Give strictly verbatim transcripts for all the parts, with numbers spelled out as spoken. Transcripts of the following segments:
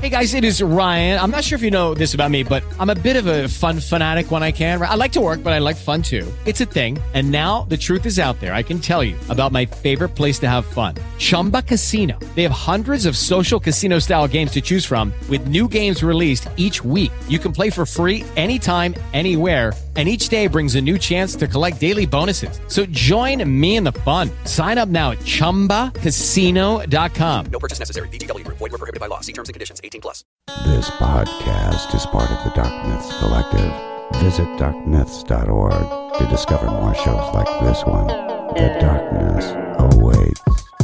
Hey guys, it is Ryan. I'm not sure if you know this about me, but I'm a bit of a fun fanatic when I can. I like to work, but I like fun too. It's a thing. And now the truth is out there. I can tell you about my favorite place to have fun. Chumba Casino. They have hundreds of social casino style games to choose from with new games released each week. You can play for free anytime, anywhere. And each day brings a new chance to collect daily bonuses. So join me in the fun. Sign up now at chumba casino dot com. No purchase necessary. V G W. Void where prohibited by law. See terms and conditions. eighteen plus. This podcast is part of the Dark Myths Collective. Visit dark myths dot org to discover more shows like this one. The darkness awaits.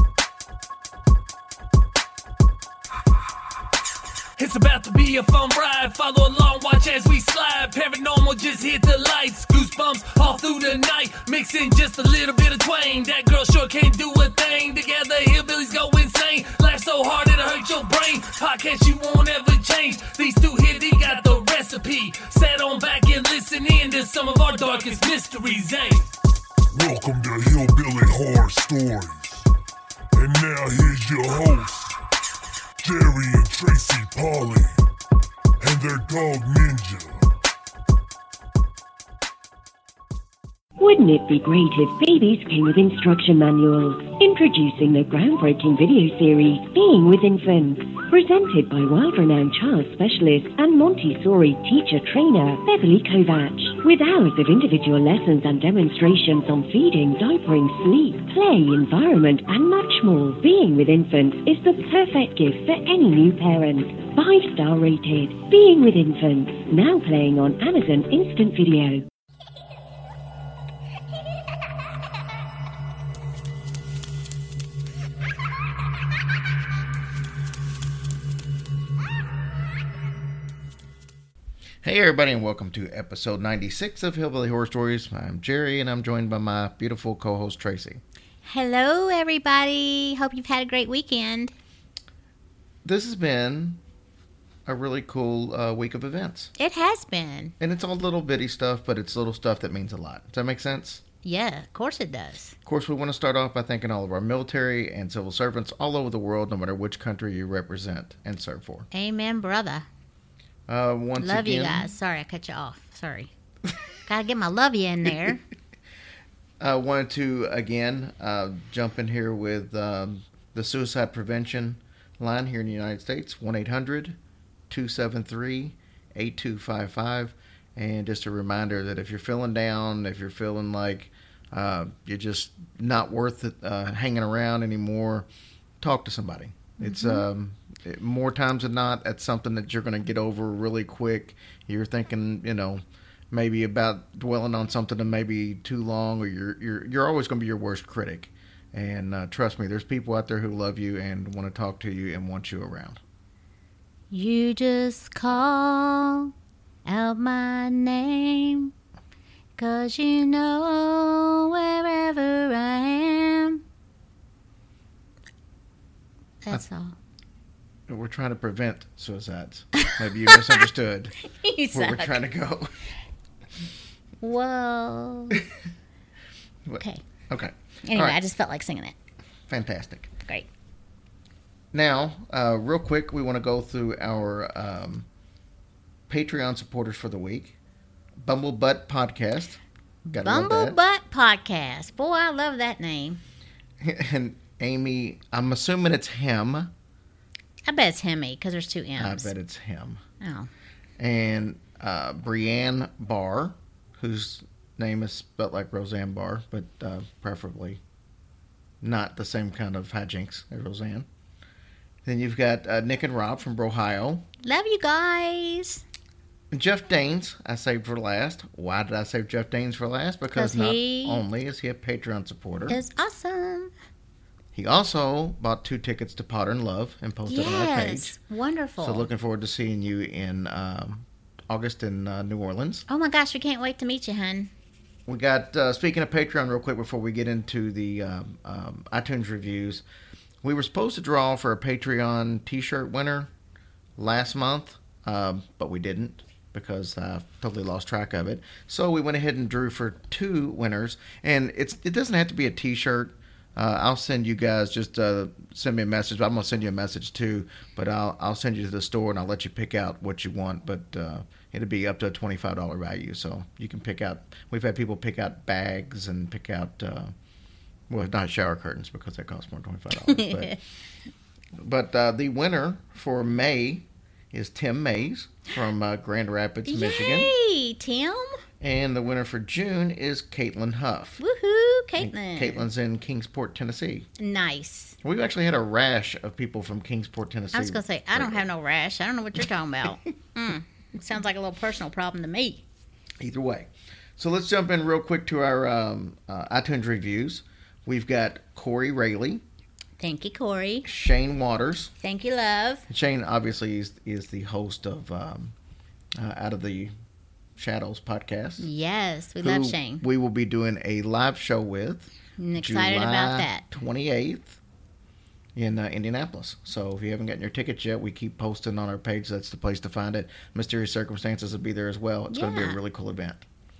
It's about to be a fun ride. Follow along, watch as we slide. Paranormal just hit the lights. Goosebumps all through the night. Mixing just a little bit of twang. That girl sure can't do a thing. Together, hillbillies go insane. Laugh so hard it'll hurt your brain. Podcast you won't ever change. These two here, they got the recipe. Sit on back and listen in to some of our darkest mysteries, eh? Welcome to Hillbilly Horror Stories. And now here's your hosts, Jerry and Tracy Polly, and their dog Ninja. Wouldn't it be great if babies came with instruction manuals? Introducing the groundbreaking video series, Being with Infants, presented by world-renowned child specialist and Montessori teacher-trainer, Beverly Kovach. With hours of individual lessons and demonstrations on feeding, diapering, sleep, play, environment, and much more, Being with Infants is the perfect gift for any new parent. Five-star rated. Being with Infants, now playing on Amazon Instant Video. Hey everybody, and welcome to episode ninety-six of Hillbilly Horror Stories. I'm Jerry, and I'm joined by my beautiful co-host Tracy. Hello everybody, hope you've had a great weekend. This has been a really cool uh, week of events. It has been. And it's all little bitty stuff, but it's little stuff that means a lot. Does that make sense? Yeah, of course it does. Of course, we want to start off by thanking all of our military and civil servants all over the world, no matter which country you represent and serve for. Amen, brother. Uh, once love again, you guys. Sorry, I cut you off. Sorry. Gotta get my love you in there. I wanted to, again, uh, jump in here with um, the suicide prevention line here in the United States, one eight hundred two seven three eight two five five. And just a reminder that if you're feeling down, if you're feeling like uh, you're just not worth it, uh, hanging around anymore, talk to somebody. Mm-hmm. It's um, it, more times than not, that's something that you're going to get over really quick. You're thinking, you know, maybe about dwelling on something that may be too long, or you're you're you're always going to be your worst critic. And uh, trust me, there's people out there who love you and want to talk to you and want you around. You just call out my name, 'cause you know wherever I am. That's all. We're trying to prevent suicides. Maybe you misunderstood You where we're suck. trying to go. Whoa. Okay. Okay. Anyway, All right. I just felt like singing it. Fantastic. Great. Now, uh, real quick, we want to go through our um, Patreon supporters for the week. Bumblebutt Podcast. Gotta love that. Bumblebutt Podcast. Boy, I love that name. And Amy, I'm assuming it's him. I bet it's Hemi, because there's two M's. I bet it's him. Oh. And uh, Brianne Barr, whose name is spelled like Roseanne Barr, but uh, preferably not the same kind of hijinks as Roseanne. Then you've got uh, Nick and Rob from Brohio. Love you guys. Jeff Danes, I saved for last. Why did I save Jeff Danes for last? Because 'Cause not he only is he a Patreon supporter, It's awesome. he also bought two tickets to Potter and Love and posted on our page. Yes. Wonderful. So looking forward to seeing you in um, August in uh, New Orleans. Oh my gosh, we can't wait to meet you, hun. We got, uh, speaking of Patreon real quick before we get into the um, um, iTunes reviews, we were supposed to draw for a Patreon t-shirt winner last month, um, but we didn't because I totally lost track of it. So we went ahead and drew for two winners, and it's it doesn't have to be a t-shirt. Uh, I'll send you guys, just uh, send me a message. I'm going to send you a message too, but I'll I'll send you to the store and I'll let you pick out what you want. But uh, it'll be up to a twenty-five dollars value, so you can pick out. We've had people pick out bags and pick out, uh, well, not shower curtains because that costs more than twenty-five dollars. but but uh, the winner for May is Tim Mays from uh, Grand Rapids, Michigan. Yay, Tim. And the winner for June is Caitlin Huff. Woohoo, Caitlin. And Caitlin's in Kingsport, Tennessee. Nice. We've actually had a rash of people from Kingsport, Tennessee. I was going to say, I don't have no rash. I don't know what you're talking about. mm. Sounds like a little personal problem to me. Either way. So let's jump in real quick to our um, uh, iTunes reviews. We've got Corey Rayleigh. Thank you, Corey. Shane Waters. Thank you, love. Shane, obviously, is, is the host of um, uh, Out of the Shadows podcast. Yes, we love Shane. We will be doing a live show with. I'm excited July about that. twenty-eighth in uh, Indianapolis. So if you haven't gotten your tickets yet, we keep posting on our page. That's the place to find it. Mysterious Circumstances will be there as well. It's Yeah. going to be a really cool event.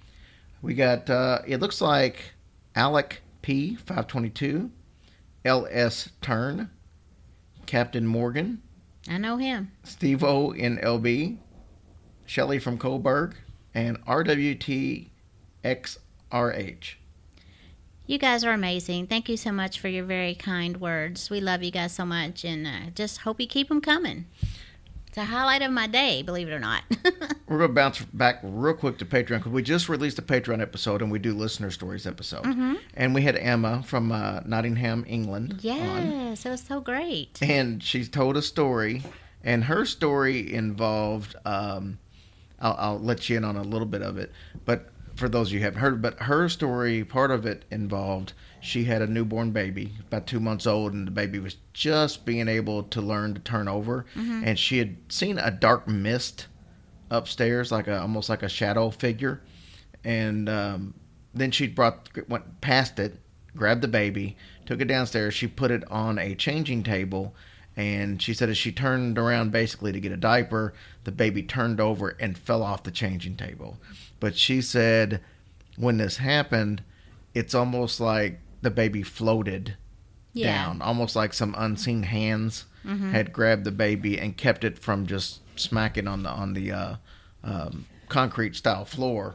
We got, uh, it looks like Alec P. five twenty-two, L S. Turn, Captain Morgan, I know him. Steve O in L B, Shelly from Coburg, and R W T X R H. You guys are amazing. Thank you so much for your very kind words. We love you guys so much, and uh, just hope you keep them coming. It's a highlight of my day, believe it or not. We're going to bounce back real quick to Patreon because we just released a Patreon episode and we do listener stories episode. Mm-hmm. And we had Emma from uh, Nottingham, England on. Yes, it was so great. And she's told a story, and her story involved, um, I'll, I'll let you in on a little bit of it, but for those of you who haven't heard, but her story, part of it involved, she had a newborn baby, about two months old, and the baby was just being able to learn to turn over. Mm-hmm. And she had seen a dark mist upstairs, like a almost like a shadow figure. And um, then she brought went past it, grabbed the baby, took it downstairs. She put it on a changing table, and she said as she turned around basically to get a diaper, the baby turned over and fell off the changing table. But she said when this happened, it's almost like the baby floated Yeah. down, almost like some unseen hands Mm-hmm. had grabbed the baby and kept it from just smacking on the on the uh, um, concrete style floor.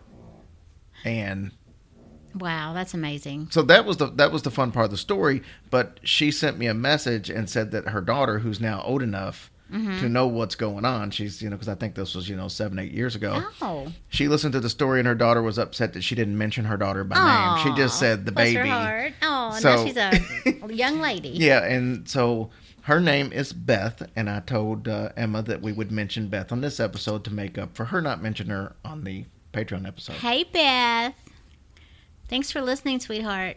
And Wow, that's amazing. so that was the that was the fun part of the story. But she sent me a message and said that her daughter, who's now old enough Mm-hmm. to know what's going on, she's you know because I think this was you know seven eight years ago. Oh. She listened to the story and her daughter was upset that she didn't mention her daughter by name. She just said the Bless baby. her heart. Oh, So- now she's a young lady. Yeah, and so her name is Beth, and I told uh, Emma that we would mention Beth on this episode to make up for her not mentioning her on the Patreon episode. Hey, Beth. Thanks for listening, sweetheart.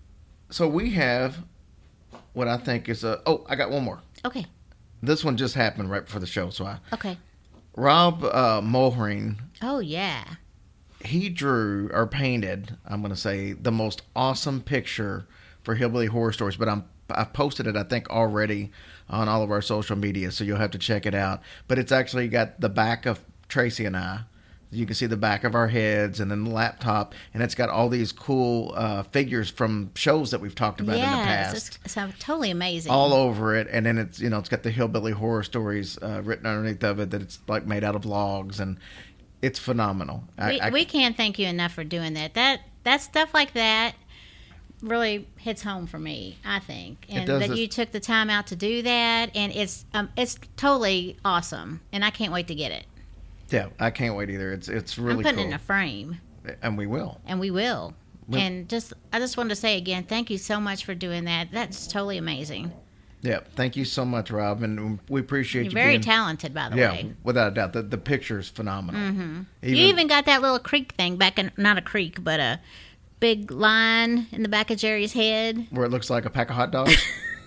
So we have what I think is a... Oh, I got one more. Okay. This one just happened right before the show, so I... Okay. Rob uh, Mulhering, Oh, yeah. he drew or painted, I'm going to say, the most awesome picture for Hillbilly Horror Stories, but I'm I've posted it, I think, already on all of our social media, so you'll have to check it out. But it's actually got the back of Tracy and I. You can see the back of our heads and then the laptop, and it's got all these cool uh, figures from shows that we've talked about in the Yes, past. it's so totally amazing. All over it, and then it's you know it's got the Hillbilly Horror Stories uh, written underneath of it that it's like made out of logs, and it's phenomenal. I, we, I, we can't thank you enough for doing that. That that stuff like that really hits home for me, I think, and does. that It's- you took the time out to do that, and it's um, it's totally awesome, and I can't wait to get it. yeah, I can't wait either. It's it's really I'm putting cool, it in a frame, and we will. and we will. Well- and just I just wanted to say again, thank you so much for doing that. That's totally amazing. Yeah, thank you so much, Rob, and we appreciate You're you very being, talented, by the Yeah, way. without a doubt. The the picture's phenomenal. Mm-hmm. You even got that little creek thing back in, not a creek, but a big line in the back of Jerry's head. where it looks like a pack of hot dogs.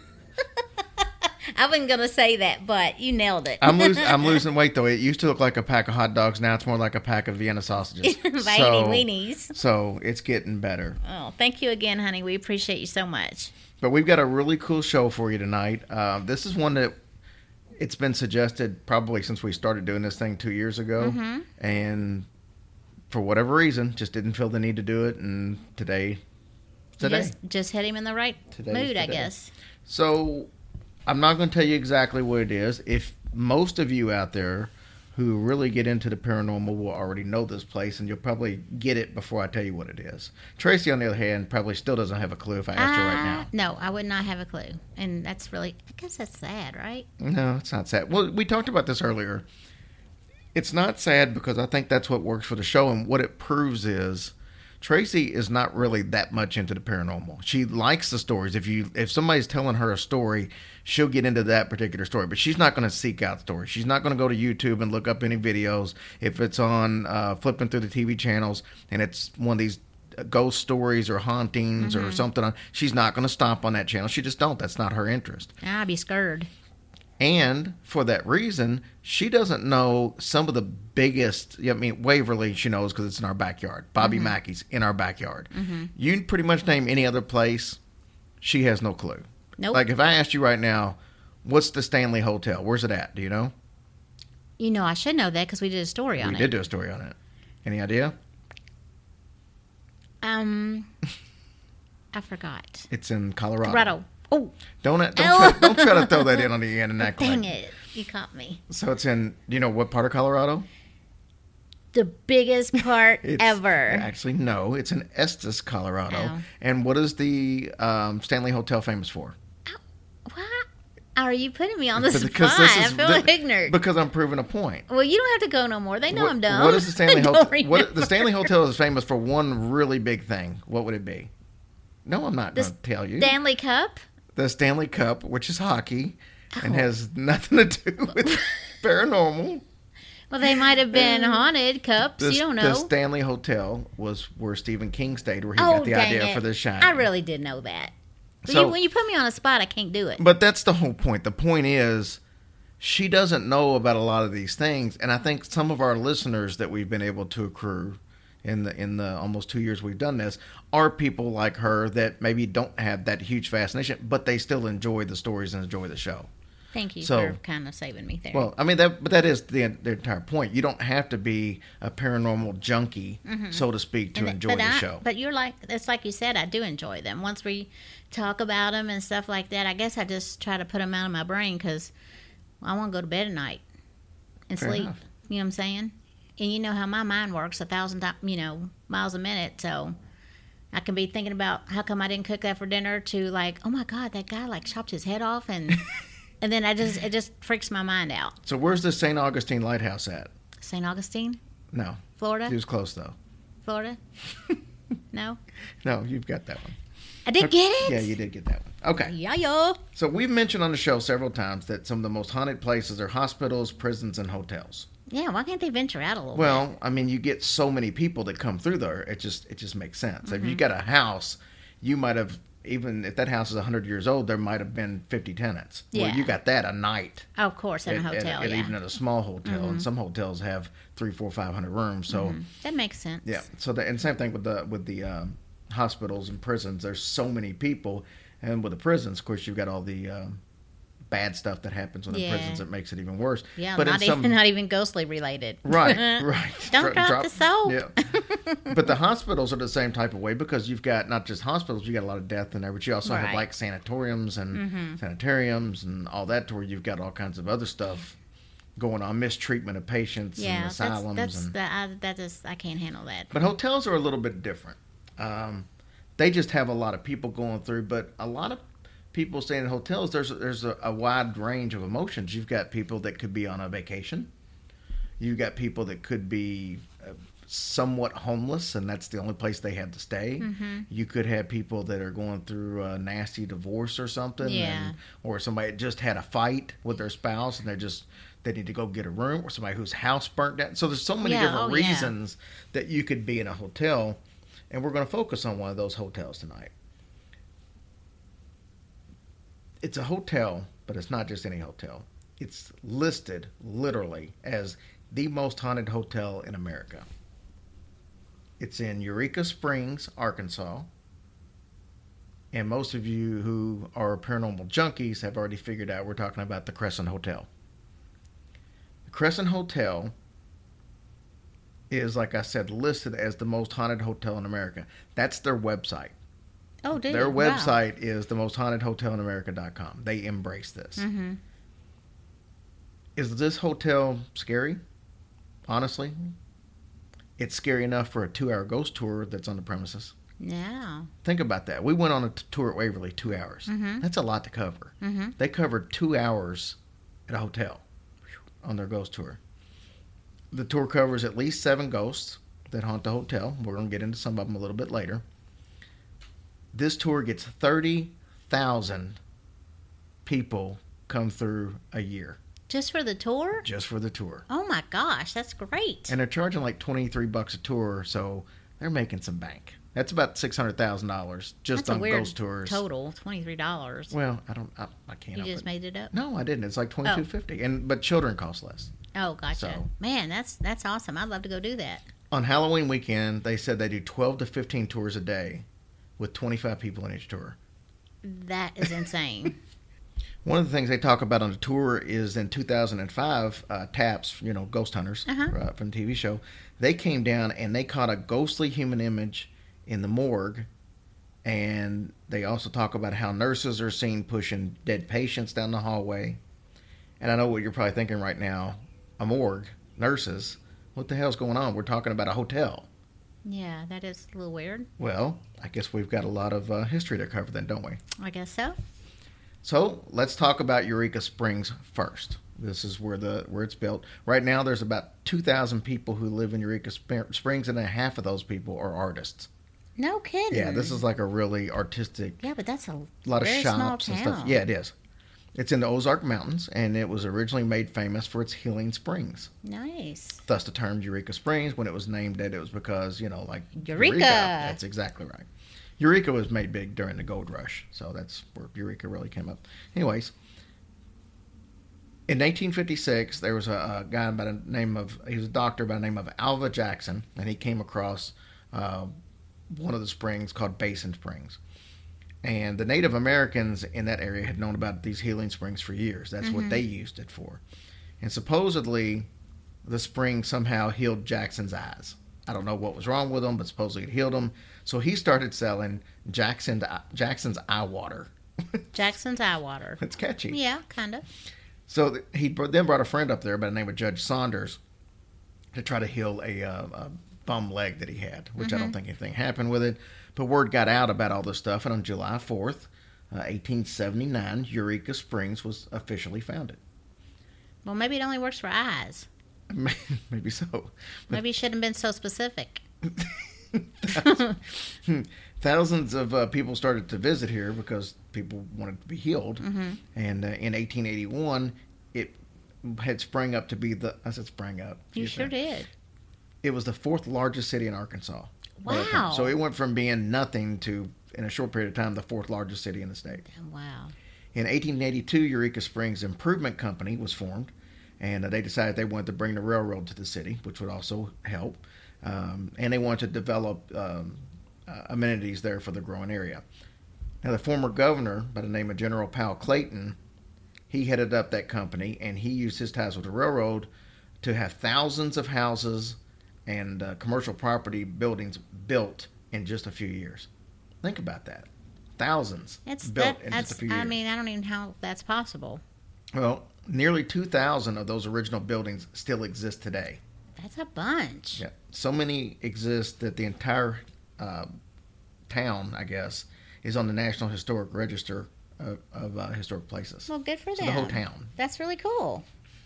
I wasn't going to say that, but you nailed it. I'm losing I'm losing weight though. It used to look like a pack of hot dogs. Now it's more like a pack of Vienna sausages. Bitey so, weenies. so it's getting better. Oh, thank you again, honey. We appreciate you so much. But we've got a really cool show for you tonight. Uh, this is one that it's been suggested probably since we started doing this thing two years ago, Mm-hmm. and for whatever reason, just didn't feel the need to do it. And today, today. Just, just hit him in the right Today's mood, I today. guess. So I'm not going to tell you exactly what it is. If most of you out there who really get into the paranormal will already know this place, and you'll probably get it before I tell you what it is. Tracy, on the other hand, probably still doesn't have a clue if I asked her right now. Uh, No, I would not have a clue. And that's really, I guess that's sad, right? No, it's not sad. Well, we talked about this earlier. It's not sad because I think that's what works for the show, and what it proves is Tracy is not really that much into the paranormal. She likes the stories. If you if somebody's telling her a story, she'll get into that particular story, but she's not going to seek out stories. She's not going to go to YouTube and look up any videos. If it's on uh, flipping through the T V channels and it's one of these ghost stories or hauntings Mm-hmm. or something, on, she's not going to stop on that channel. She just don't. That's not her interest. I'd be scared. And for that reason, she doesn't know some of the biggest. I mean, Waverly, she knows because it's in our backyard. Bobby Mm-hmm. Mackey's in our backyard. You pretty much name any other place, she has no clue. Nope. Like if I asked you right now, what's the Stanley Hotel? Where's it at? Do you know? You know, I should know that because we did a story on We it. did do a story on it. Any idea? Um, I forgot. It's in Colorado. Colorado. Oh, Don't don't Oh. try, don't try to throw that in on the end and act dang like. it. You caught me. So it's in. Do you know what part of Colorado? The biggest part It's, ever. Actually, no. It's in Estes, Colorado. Oh. And what is the um, Stanley Hotel famous for? What? Are you putting me on the Because spot? this I is- feel thi- ignorant. Because I'm proving a point. Well, you don't have to go no more. They know What- I'm dumb. What is the Stanley Don't Hotel? What, remember. the Stanley Hotel is famous for one really big thing. What would it be? No, I'm not The going to tell you. Stanley Cup? The Stanley Cup, which is hockey, and Oh. has nothing to do with paranormal. Well, they might have been haunted cups. The, you don't the know. Stanley Hotel was where Stephen King stayed, where he oh, got the dang idea it. for The Shining. I really did know that. But So- you, when you put me on a spot, I can't do it. But that's the whole point. The point is, she doesn't know about a lot of these things, and I think some of our listeners that we've been able to accrue in the in the almost two years we've done this are people like her that maybe don't have that huge fascination, but they still enjoy the stories and enjoy the show. Thank you So- for kind of saving me there. Well, I mean that, but that is the, the entire point. You don't have to be a paranormal junkie, so to speak, to And th- enjoy but the I, show. But you're like, it's like you said, I do enjoy them. Once we talk about them and stuff like that, I guess I just try to put them out of my brain because I want to go to bed at night and Fair sleep. enough. You know what I'm saying? And you know how my mind works a thousand times, you know, miles a minute. So I can be thinking about how come I didn't cook that for dinner to like, oh my God, that guy like chopped his head off and and then I just it just freaks my mind out. So where's the Saint Augustine Lighthouse at? Saint Augustine, No, Florida, he was close though. Florida. No, No, you've got that one. I did get it. Yeah, you did get that one. Okay. Yeah, yo. So we've mentioned on the show several times that some of the most haunted places are hospitals, prisons, and hotels. Yeah, why can't they venture out a little bit? Well, I mean, you get so many people that come through there. It just it just makes sense. If you got a house, you might have, even if that house is one hundred years old, there might have been fifty tenants. Well, Yeah. you got that a night. Oh, of course, in a at- at- hotel, at yeah. even at a small hotel, and some hotels have three, four, five hundred rooms. So That makes sense. yeah, so the, and same thing with the with the um, hospitals and prisons. There's so many people, and with the prisons, of course, you've got all the um, bad stuff that happens in the Yeah. prisons that makes it even worse. Yeah, but not in some, even not even ghostly related. right, right. Don't Dro- drop the soap. Yeah, but the hospitals are the same type of way because you've got not just hospitals, you got a lot of death in there, but you also have Right. like sanatoriums and sanitariums and all that, to where you've got all kinds of other stuff going on, mistreatment of patients Yeah, and that's asylums. that's and, that. I, that is, I can't handle that. But hotels are a little bit different. Um, they just have a lot of people going through, but a lot of people staying in hotels, there's there's a, a wide range of emotions. You've got people that could be on a vacation. You've got people that could be uh, somewhat homeless, and that's the only place they have to stay. Mm-hmm. You could have people that are going through a nasty divorce or something, Yeah. and, or somebody that just had a fight with their spouse, and they're just they need to go get a room, or somebody whose house burnt down. So there's so many Yeah, different oh, yeah. reasons that you could be in a hotel, and we're going to focus on one of those hotels tonight. It's a hotel, but it's not just any hotel. It's listed literally as the most haunted hotel in America. It's in Eureka Springs, Arkansas. And most of you who are paranormal junkies have already figured out we're talking about the Crescent Hotel. The Crescent Hotel is, like I said, listed as the most haunted hotel in America. That's their website. Oh, did Their you? Wow. website is the most haunted hotel in america dot com. They embrace this. Mm-hmm. Is this hotel scary? Honestly, it's scary enough for a two-hour ghost tour that's on the premises. Yeah. Think about that. We went on a t- tour at Waverly, two hours. Mm-hmm. That's a lot to cover. Mm-hmm. They covered two hours at a hotel on their ghost tour. The tour covers at least seven ghosts that haunt the hotel. We're going to get into some of them a little bit later. This tour gets thirty thousand people come through a year. Just for the tour? Just for the tour. Oh my gosh, that's great. And they're charging like twenty-three bucks a tour, so they're making some bank. That's about six hundred thousand dollars just that's on a weird ghost tours. Total, twenty-three dollars. Well, I don't, I, I can't. You help just it. made it up? No, I didn't. It's like twenty-two fifty, and but children cost less. Oh, gotcha. So- Man, that's that's awesome. I'd love to go do that. On Halloween weekend, they said they do twelve to fifteen tours a day, with twenty-five people in each tour. That is insane. One of the things they talk about on the tour is in two thousand five, uh, Taps, you know, ghost hunters Uh-huh. uh, from the T V show, they came down and they caught a ghostly human image in the morgue. And they also talk about how nurses are seen pushing dead patients down the hallway. And I know what you're probably thinking right now. A morgue, nurses, what the hell's going on? We're talking about a hotel. Yeah, that is a little weird. Well, I guess we've got a lot of uh, history to cover then, don't we? I guess so. So let's talk about Eureka Springs first. This is where the where it's built. Right now, there's about two thousand people who live in Eureka Sp- Springs, and half of those people are artists. No kidding. Yeah, this is like a really artistic. Yeah, but that's a lot of very shops small and town. stuff. Yeah, it is. It's in the Ozark Mountains, and it was originally made famous for its healing springs. Nice. Thus, the term Eureka Springs. When it was named that, it was because you know, like Eureka. That's exactly right. Eureka was made big during the gold rush, so that's where Eureka really came up. Anyways, in eighteen fifty-six, there was a, a guy by the name of, he was a doctor by the name of Alva Jackson, and he came across uh, one of the springs called Basin Springs. And the Native Americans in that area had known about these healing springs for years. That's Mm-hmm. what they used it for. And supposedly, the spring somehow healed Jackson's eyes. I don't know what was wrong with them, but supposedly it healed them. So he started selling Jackson, Jackson's eye water. Jackson's eye water. It's catchy. Yeah, kind of. So th- he br- then brought a friend up there by the name of Judge Saunders to try to heal a, uh, a bum leg that he had, which I don't think anything happened with it. But word got out about all this stuff, and on July fourth, uh, eighteen seventy-nine, Eureka Springs was officially founded. Well, maybe it only works for eyes. Maybe so. Maybe you shouldn't have been so specific. Thousands of uh, people started to visit here because people wanted to be healed. Mm-hmm. And uh, in eighteen eighty-one, it had sprang up to be the, I said sprang up. You Excuse sure me. did. It was the fourth largest city in Arkansas. by that time. Wow. So it went from being nothing to, in a short period of time, the fourth largest city in the state. Wow. In eighteen eighty-two, Eureka Springs Improvement Company was formed, and uh, they decided they wanted to bring the railroad to the city, which would also help. Um, and they wanted to develop um, uh, amenities there for the growing area. Now, the former governor, by the name of General Powell Clayton, he headed up that company, and he used his ties with the railroad to have thousands of houses and uh, commercial property buildings built in just a few years. Think about that. Thousands It's built that, in that's, just a few years. I mean, I don't even know how that's possible. Well, nearly two thousand of those original buildings still exist today. That's a bunch. Yeah, so many exist that the entire uh, town, I guess, is on the National Historic Register of, of uh, historic places. Well, good for So them. the whole town. That's really cool.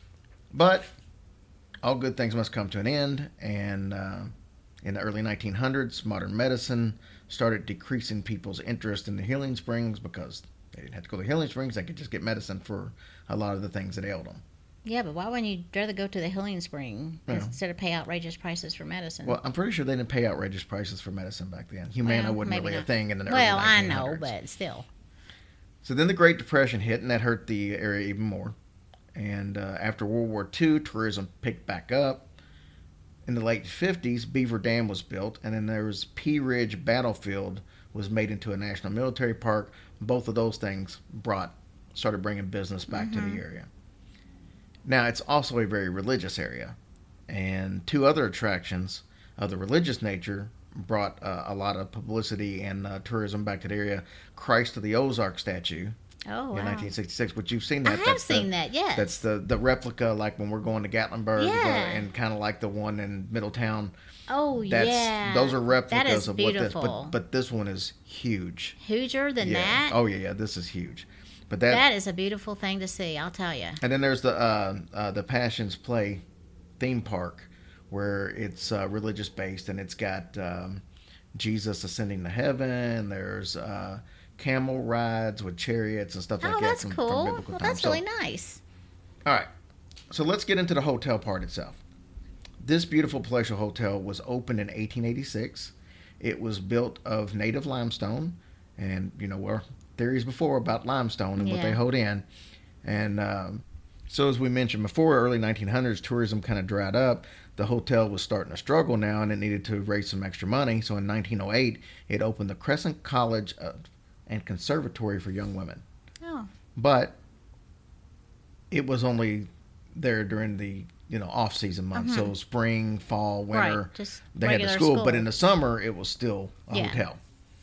But all good things must come to an end, and uh, in the early nineteen hundreds, modern medicine started decreasing people's interest in the healing springs because they didn't have to go to the healing springs. They could just get medicine for a lot of the things that ailed them. Yeah, but why wouldn't you rather go to the healing spring Yeah. instead of pay outrageous prices for medicine? Well, I'm pretty sure they didn't pay outrageous prices for medicine back then. Humana Well, wasn't maybe really a not. thing in the Well, early I nineteen hundreds. know, but still. So then the Great Depression hit, and that hurt the area even more. And uh, after World War Two, tourism picked back up. In the late fifties, Beaver Dam was built, and then there was Pea Ridge Battlefield was made into a national military park. Both of those things brought, started bringing business back to the area. Now, it's also a very religious area, and two other attractions of the religious nature brought uh, a lot of publicity and uh, tourism back to the area. Christ of the Ozark statue. Oh, wow. In nineteen sixty-six, but you've seen that. I have that's seen the, that, yes. That's the, the replica, like when we're going to Gatlinburg, Yeah. uh, and kind of like the one in Middletown. Oh, That's, yeah. Those are replicas That is of what this, beautiful. but, but this one is huge. Huger than yeah. that? Oh, yeah, yeah, this is huge. But that, That is a beautiful thing to see, I'll tell you. And then there's the uh, uh, the Passions Play theme park, where it's uh, religious based, and it's got um, Jesus ascending to heaven. There's uh, camel rides with chariots and stuff like Oh, that. that's from, cool. From biblical Well, times. that's So- really nice. All right. So let's get into the hotel part itself. This beautiful palatial hotel was opened in eighteen eighty-six. It was built of native limestone, and you know, were theories before about limestone and what Yeah. they hold in. And um, so, as we mentioned before, early nineteen hundreds, tourism kind of dried up. The hotel was starting to struggle now, and it needed to raise some extra money. So in nineteen oh eight, it opened the Crescent College uh, and Conservatory for Young Women. Oh. But it was only there during the you know off season months, so spring, fall, winter. Right, just they had the regular school, school. but in the summer it was still a Yeah. hotel.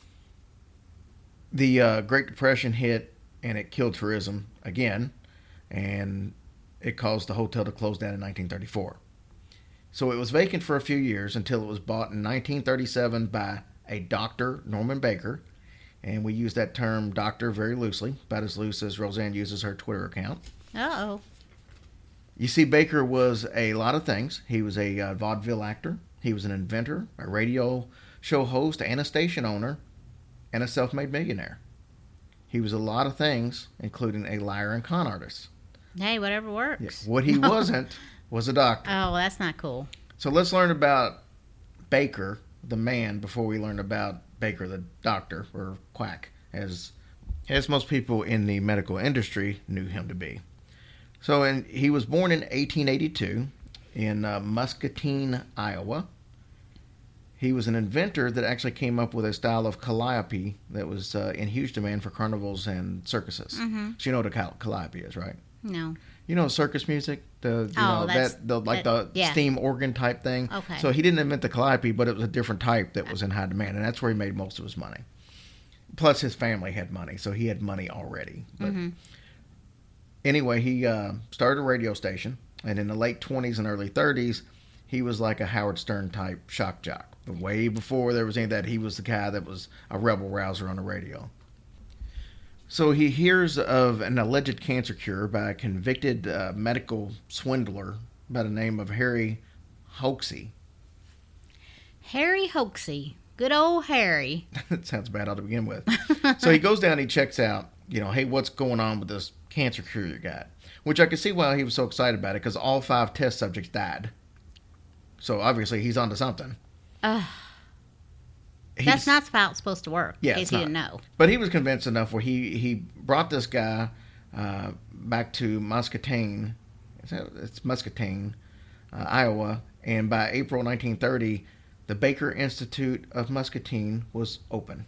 The uh, Great Depression hit, and it killed tourism again, and it caused the hotel to close down in nineteen thirty-four. So it was vacant for a few years until it was bought in nineteen thirty-seven by a Doctor Norman Baker. And we use that term doctor very loosely, about as loose as Roseanne uses her Twitter account. Uh-oh. You see, Baker was a lot of things. He was a uh, vaudeville actor. He was an inventor, a radio show host, and a station owner, and a self-made millionaire. He was a lot of things, including a liar and con artist. Hey, whatever works. What he wasn't was a doctor. Oh, well, that's not cool. So let's learn about Baker, the man, before we learn about Baker, the doctor, or quack, as as most people in the medical industry knew him to be. So, and he was born in eighteen eighty-two in uh, Muscatine, Iowa. He was an inventor that actually came up with a style of calliope that was uh, in huge demand for carnivals and circuses. Mm-hmm. So you know what a call- calliope is, right? No. You know circus music, the you Oh, know that's- that the like that- the yeah. steam organ type thing. Okay. So he didn't invent the calliope, but it was a different type that was in high demand, and that's where he made most of his money. Plus, his family had money, so he had money already. But Mm-hmm. anyway, he uh, started a radio station, and in the late twenties and early thirties, he was like a Howard Stern type shock jock. But way before there was any of that, he was the guy that was a rebel rouser on the radio. So he hears of an alleged cancer cure by a convicted uh, medical swindler by the name of Harry Hoaxey. Harry Hoaxey. Good old Harry. That sounds bad to begin with. So he goes down, he checks out, you know, hey, what's going on with this cancer cure you got? Which I can see why he was so excited about it, because all five test subjects died. So obviously he's onto something. Ugh. He That's just- not how it's supposed to work, Yeah, in case it's you not. didn't know. But he was convinced enough where he, he brought this guy uh, back to Muscatine. Is that, it's Muscatine, uh, Iowa. And by April nineteen thirty, the Baker Institute of Muscatine was open.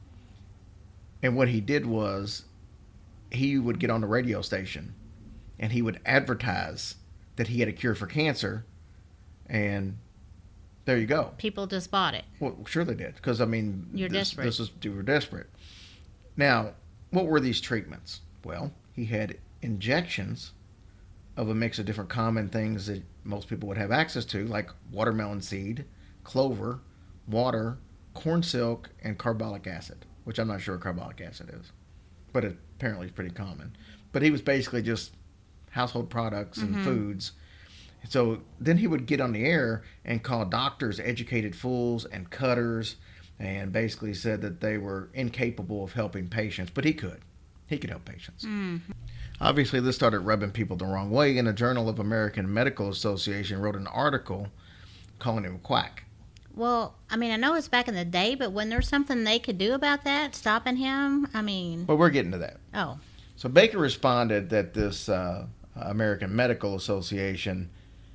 And what he did was he would get on the radio station and he would advertise that he had a cure for cancer. And there you go. People just bought it. Well, sure they did, because I mean, You're this, desperate. This is you were desperate. Now, what were these treatments? Well, he had injections of a mix of different common things that most people would have access to, like watermelon seed, clover, water, corn silk, and carbolic acid, which I'm not sure what carbolic acid is, but it apparently is pretty common. But he was basically just household products and Mm-hmm. foods. So then he would get on the air and call doctors educated fools and cutters, and basically said that they were incapable of helping patients, but he could. He could help patients. Mm-hmm. Obviously, this started rubbing people the wrong way, and the Journal of American Medical Association wrote an article calling him a quack. Well, I mean, I know it's back in the day, but when there's something they could do about that, stopping him, I mean, But we're getting to that. oh, So Baker responded that this uh, American Medical Association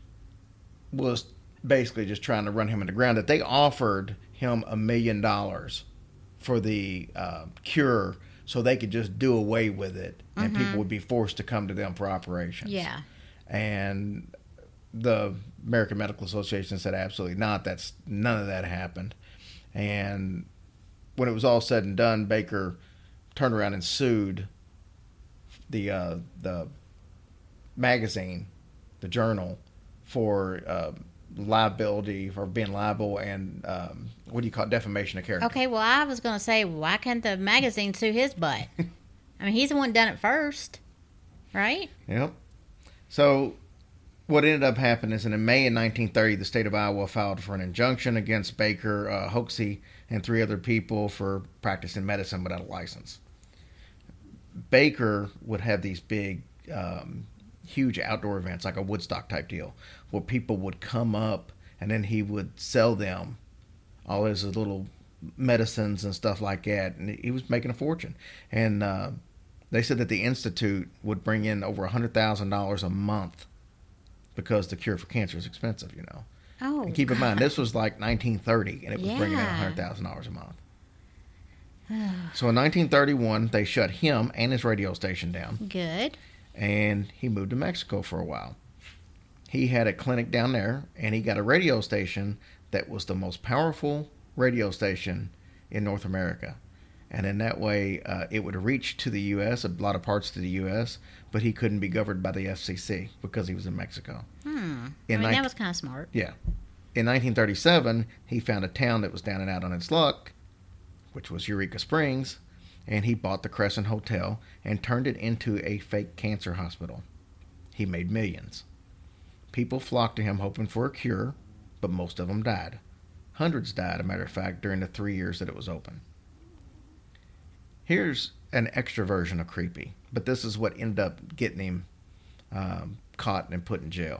was basically just trying to run him in the ground, that they offered him a million dollars for the uh, cure so they could just do away with it, and people would be forced to come to them for operations. yeah. And the American Medical Association said absolutely not. That's none of that happened. And when it was all said and done, Baker turned around and sued the uh, the magazine, the journal, for uh, liability, for being liable and um, what do you call it, defamation of character. Okay, well, I was going to say, why can't the magazine sue his butt? I mean, he's the one done it first, right? Yep. So what ended up happening is in May of nineteen thirty, the state of Iowa filed for an injunction against Baker, uh, Hoaxie, and three other people for practicing medicine without a license. Baker would have these big, um, huge outdoor events, like a Woodstock type deal, where people would come up and then he would sell them all his little medicines and stuff like that. And he was making a fortune. And uh, they said that the Institute would bring in over one hundred thousand dollars a month because the cure for cancer is expensive, you know. Oh, and keep in mind, this was like nineteen thirty, and it was bringing in Yeah. one hundred thousand dollars a month. So in nineteen thirty-one, they shut him and his radio station down, Good. and he moved to Mexico for a while. He had a clinic down there, and he got a radio station that was the most powerful radio station in North America. And in that way, uh, it would reach to the U S, a lot of parts to the U S, but he couldn't be governed by the F C C because he was in Mexico. Hmm. I In mean, nine- that was kind of smart. Yeah. In nineteen thirty-seven, he found a town that was down and out on its luck, which was Eureka Springs, and he bought the Crescent Hotel and turned it into a fake cancer hospital. He made millions. People flocked to him hoping for a cure, but most of them died. Hundreds died, a matter of fact, during the three years that it was open. Here's an extra version of creepy, but this is what ended up getting him um, caught and put in jail.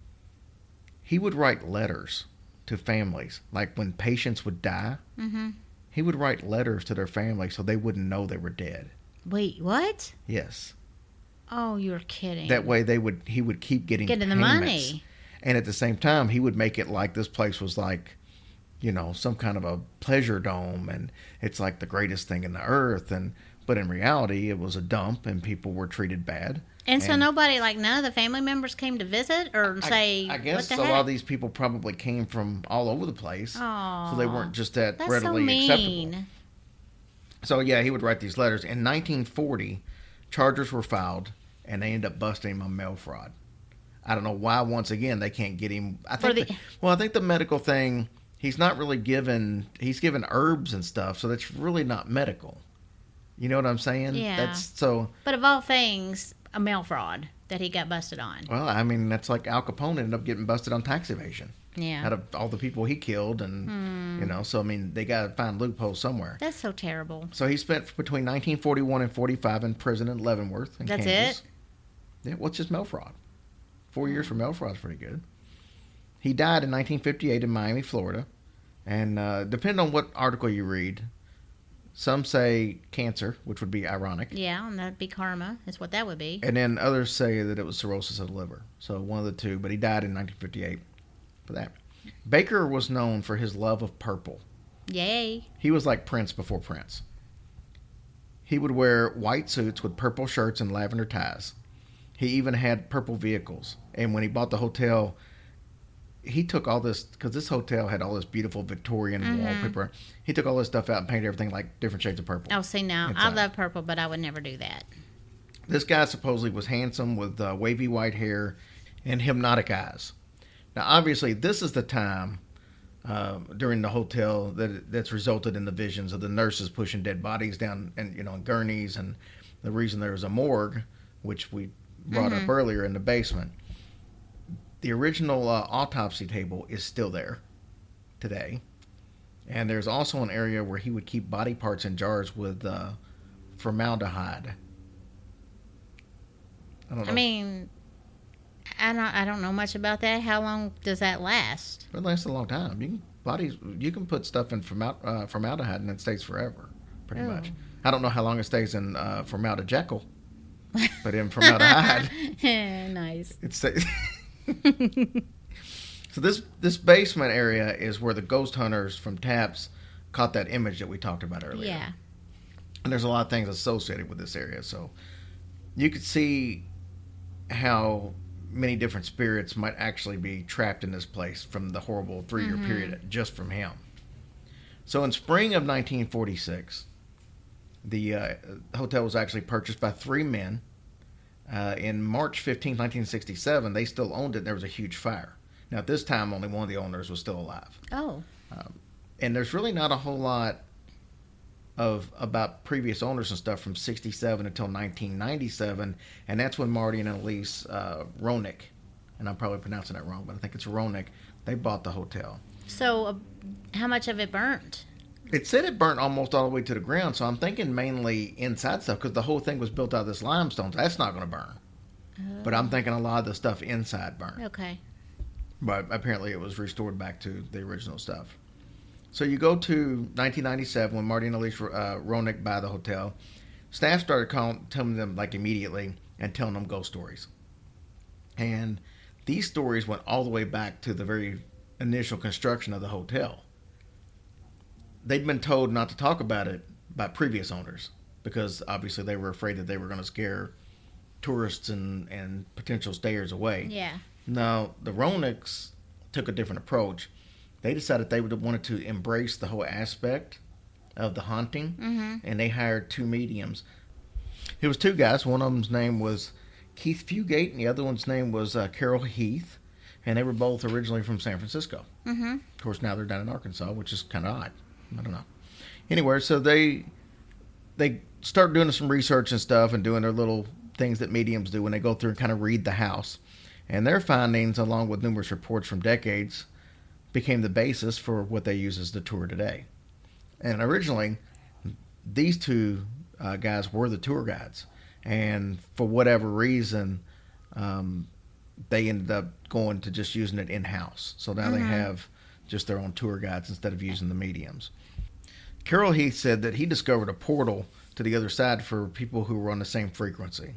He would write letters to families, like when patients would die. Mm-hmm. He would write letters to their family so they wouldn't know they were dead. Wait, what? Yes. Oh, you're kidding. That way they would he would keep getting Getting the payments. money. And at the same time, he would make it like this place was like, you know, some kind of a pleasure dome, and it's like the greatest thing in the earth. And but in reality, it was a dump, and people were treated bad. And so nobody, like none of the family members came to visit or I- say, I, guess what a the lot heck? of these people probably came from all over the place, so they weren't just that That's readily so mean. acceptable. So yeah, he would write these letters. In nineteen forty, charges were filed, and they ended up busting him on mail fraud. I don't know why. Once again, they can't get him. I For think. the- the, well, I think the medical thing. He's not really given. He's given herbs and stuff, so that's really not medical. You know what I'm saying? Yeah. That's so. But of all things, a mail fraud that he got busted on. Well, I mean, that's like Al Capone ended up getting busted on tax evasion. Yeah. Out of all the people he killed, and Hmm. you know, so I mean, they got to find loopholes somewhere. That's so terrible. So he spent between nineteen forty-one and forty-five in prison in Leavenworth, in That's Kansas. it? Yeah, well, it's just mail fraud. Four years for mail fraud is pretty good. He died in nineteen fifty-eight in Miami, Florida. And uh, depending on what article you read, some say cancer, which would be ironic. Yeah, and that'd be karma. Is what that would be. And then others say that it was cirrhosis of the liver. So one of the two, but he died in nineteen fifty-eight for that. Baker was known for his love of purple. Yay. He was like Prince before Prince. He would wear white suits with purple shirts and lavender ties. He even had purple vehicles. And when he bought the hotel, he took all this, because this hotel had all this beautiful Victorian Mhm. wallpaper. He took all this stuff out and painted everything like different shades of purple. Oh, see, now, I inside. love purple, but I would never do that. This guy supposedly was handsome with uh, wavy white hair and hypnotic eyes. Now, obviously, this is the time uh, during the hotel that that's resulted in the visions of the nurses pushing dead bodies down and you know in gurneys, and the reason there was a morgue, which we brought Mhm. up earlier in the basement. The original uh, autopsy table is still there today, and there's also an area where he would keep body parts in jars with uh, formaldehyde. I don't know. I mean, I don't, I don't know much about that. How long does that last? It lasts a long time. You can bodies. You can put stuff in formal, uh, formaldehyde and it stays forever, pretty Oh. much. I don't know how long it stays in uh, formaldejekyll, but in formaldehyde, Nice. it stays. So this this basement area is where the ghost hunters from Taps caught that image that we talked about earlier. Yeah. And there's a lot of things associated with this area, so you could see how many different spirits might actually be trapped in this place from the horrible three-year Mhm. period just from him. So in spring of nineteen forty-six, the uh, hotel was actually purchased by three men. Uh, in March fifteenth, nineteen sixty-seven, they still owned it, and there was a huge fire. Now, at this time, only one of the owners was still alive. Oh. Um, and there's really not a whole lot of about previous owners and stuff from sixty-seven until nineteen ninety-seven, and that's when Marty and Elise uh, Ronick, and I'm probably pronouncing that wrong, but I think it's Ronick, they bought the hotel. So, uh, how much of it burnt? It said it burnt almost all the way to the ground, so I'm thinking mainly inside stuff, because the whole thing was built out of this limestone, so that's not going to burn. Oh. But I'm thinking a lot of the stuff inside burned. Okay. But apparently it was restored back to the original stuff. So you go to nineteen ninety-seven when Marty and Elise uh, Ronick buy the hotel. Staff started calling, telling them like immediately and telling them ghost stories. And these stories went all the way back to the very initial construction of the hotel. They'd been told not to talk about it by previous owners because obviously they were afraid that they were going to scare tourists and, and potential stayers away. Yeah. Now, the Ronicks took a different approach. They decided they would wanted to embrace the whole aspect of the haunting, mm-hmm. and they hired two mediums. It was two guys. One of them's name was Keith Fugate, and the other one's name was uh, Carol Heath, and they were both originally from San Francisco. Mm-hmm. Of course, now they're down in Arkansas, which is kind of odd. I don't know. Anyway, so they they start doing some research and stuff and doing their little things that mediums do when they go through and kind of read the house. And their findings, along with numerous reports from decades, became the basis for what they use as the tour today. And originally, these two uh, guys were the tour guides. And for whatever reason, um, they ended up going to just using it in-house. So now mm-hmm. they have just their own tour guides instead of using the mediums. Carol Heath said that he discovered a portal to the other side for people who were on the same frequency.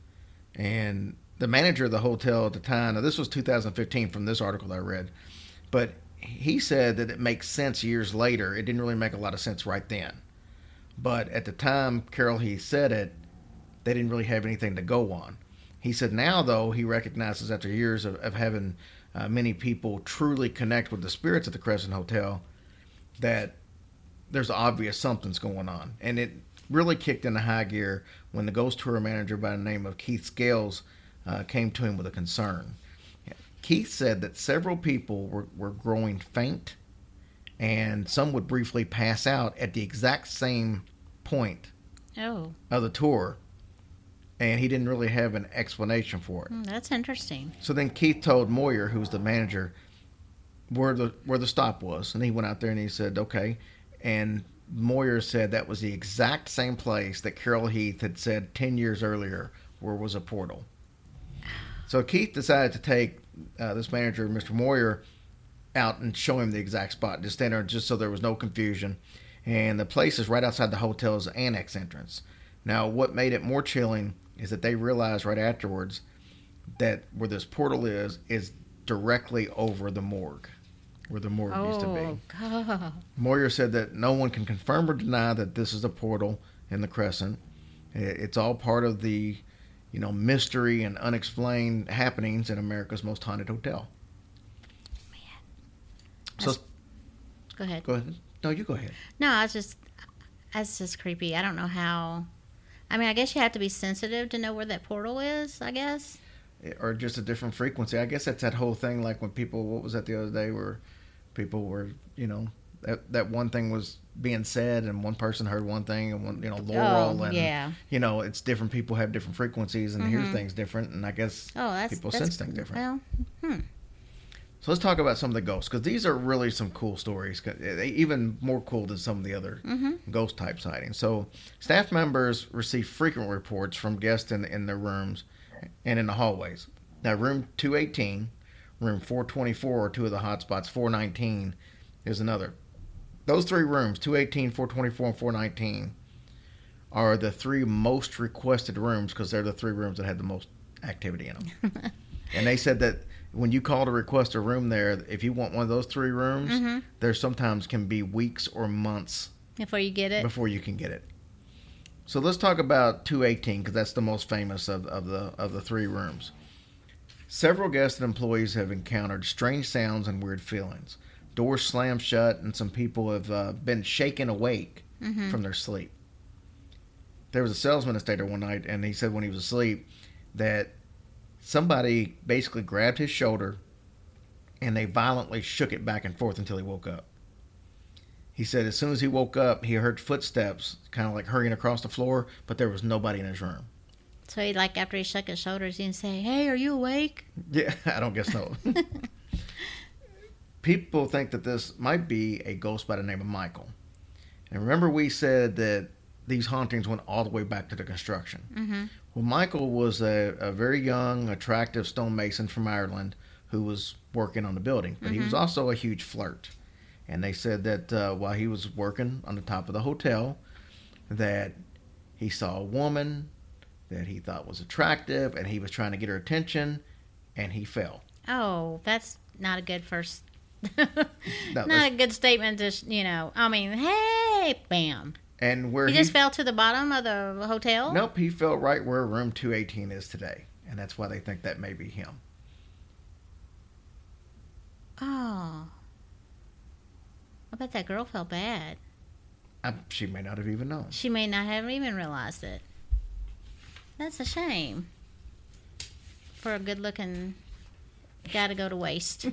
And the manager of the hotel at the time, now this was two thousand fifteen from this article I read, but he said that it makes sense years later. It didn't really make a lot of sense right then. But at the time Carol Heath said it, they didn't really have anything to go on. He said now, though, he recognizes after years of, of having uh, many people truly connect with the spirits of the Crescent Hotel that there's obvious something's going on. And it really kicked into high gear when the ghost tour manager by the name of Keith Scales uh, came to him with a concern. Keith said that several people were, were growing faint, and some would briefly pass out at the exact same point oh. of the tour, and he didn't really have an explanation for it. Mm, that's interesting. So then Keith told Moyer, who was the manager, where the where the stop was, and he went out there and he said, okay. And Moyer said that was the exact same place that Carol Heath had said ten years earlier where was a portal. So Keith decided to take uh, this manager, Mister Moyer, out and show him the exact spot, just stand there just so there was no confusion. And the place is right outside the hotel's annex entrance. Now, what made it more chilling is that they realized right afterwards that where this portal is, is directly over the morgue, where the morgue oh, used to be. God. Moyer said that no one can confirm or deny that this is a portal in the Crescent. It's all part of the, you know, mystery and unexplained happenings in America's most haunted hotel. Man. So, go ahead. Go ahead. No, you go ahead. No, I was just, that's just creepy. I don't know how. I mean, I guess you have to be sensitive to know where that portal is, I guess. Or just a different frequency. I guess that's that whole thing, like when people, what was that the other day, where people were, you know, that that one thing was being said and one person heard one thing and one, you know, Laurel oh, and, yeah. you know, it's different. People have different frequencies and mm-hmm. hear things different, and I guess oh, that's, people that's, sense things different. Well, hmm. So let's talk about some of the ghosts, because these are really some cool stories, even more cool than some of the other mm-hmm. ghost type sightings. So staff members receive frequent reports from guests in, in their rooms and in the hallways. Now, room two eighteen, room four twenty-four are two of the hot spots. four nineteen is another. Those three rooms, two eighteen, four twenty-four, and four nineteen, are the three most requested rooms because they're the three rooms that had the most activity in them. And they said that when you call to request a room there, if you want one of those three rooms, mm-hmm. there sometimes can be weeks or months before you get it. Before you can get it. So let's talk about two eighteen, because that's the most famous of, of the of the three rooms. Several guests and employees have encountered strange sounds and weird feelings. doors slammed shut, and some people have uh, been shaken awake Mm-hmm. from their sleep. There was a salesman that stayed there one night, and he said when he was asleep that somebody basically grabbed his shoulder and they violently shook it back and forth until he woke up. He said as soon as he woke up, he heard footsteps kind of like hurrying across the floor, but there was nobody in his room. So he, like, after he shook his shoulders, he didn't say, "Hey, are you awake?" Yeah, I don't guess so. People think that this might be a ghost by the name of Michael. And remember we said that these hauntings went all the way back to the construction. Mm-hmm. Well, Michael was a, a very young, attractive stonemason from Ireland who was working on the building. But he was also a huge flirt. And they said that uh, while he was working on the top of the hotel, that he saw a woman that he thought was attractive, and he was trying to get her attention, and he fell. Oh, that's not a good first... No, not that's- a good statement to, you know, I mean, hey, bam. And where He he just fell to the bottom of the hotel? Nope, he fell right where room two eighteen is today. And that's why they think that may be him. Oh. I bet that girl felt bad. I, she may not have even known. She may not have even realized it. That's a shame. For a good-looking guy to go to waste.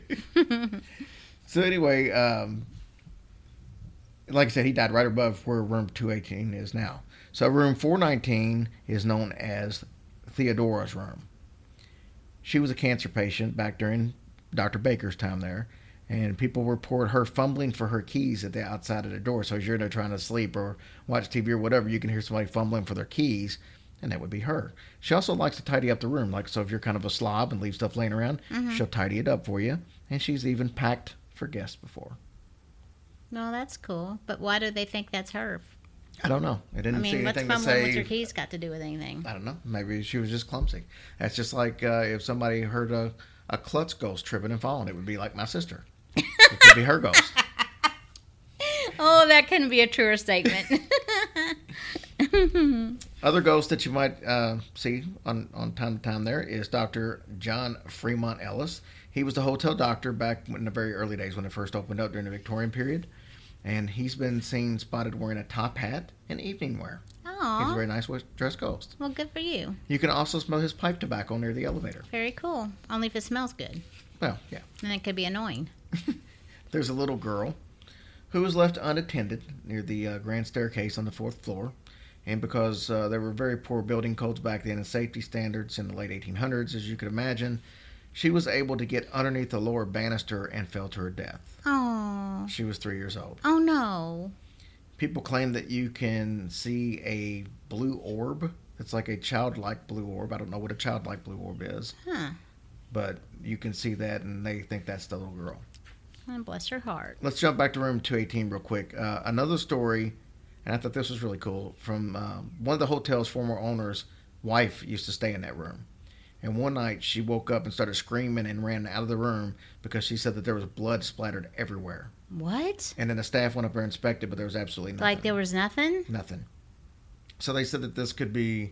So anyway, um, like I said, he died right above where room two eighteen is now. So room four nineteen is known as Theodora's room. She was a cancer patient back during Doctor Baker's time there. And people report her fumbling for her keys at the outside of the door. So as you're there trying to sleep or watch T V or whatever, you can hear somebody fumbling for their keys, and that would be her. She also likes to tidy up the room. Like, so if you're kind of a slob and leave stuff laying around, Mm-hmm. she'll tidy it up for you. And she's even packed for guests before. No, that's cool. But why do they think that's her? I don't know. I didn't I mean, see what's anything to fumbling say. with your keys got to do with anything? I don't know. Maybe she was just clumsy. That's just like uh, if somebody heard a, a klutz ghost tripping and falling. It would be like my sister. It could be her ghost. Oh, that couldn't be a truer statement. Other ghosts that you might uh, see on, on time to time there is Doctor John Fremont Ellis. He was the hotel doctor back in the very early days when it first opened up during the Victorian period. And he's been seen spotted wearing a top hat and evening wear. He's a Aw. very nice dressed ghost. Well, good for you. You can also smell his pipe tobacco near the elevator. Very cool. Only if it smells good. Well, yeah. Then it could be annoying. There's a little girl who was left unattended near the uh, grand staircase on the fourth floor. And because uh, there were very poor building codes back then and safety standards in the late eighteen hundreds, as you could imagine, she was able to get underneath the lower banister and fell to her death. Oh. She was three years old. Oh, no. People claim that you can see a blue orb. It's like a childlike blue orb. I don't know what a childlike blue orb is, Huh. but you can see that, and they think that's the little girl. Oh, bless her heart. Let's jump back to room two eighteen real quick. Uh, another story, and I thought this was really cool, from um, one of the hotel's former owners' wife used to stay in that room. And one night she woke up and started screaming and ran out of the room because she said that there was blood splattered everywhere. What? And then the staff went up there and inspected, but there was absolutely nothing. Like there was nothing? Nothing. So they said that this could be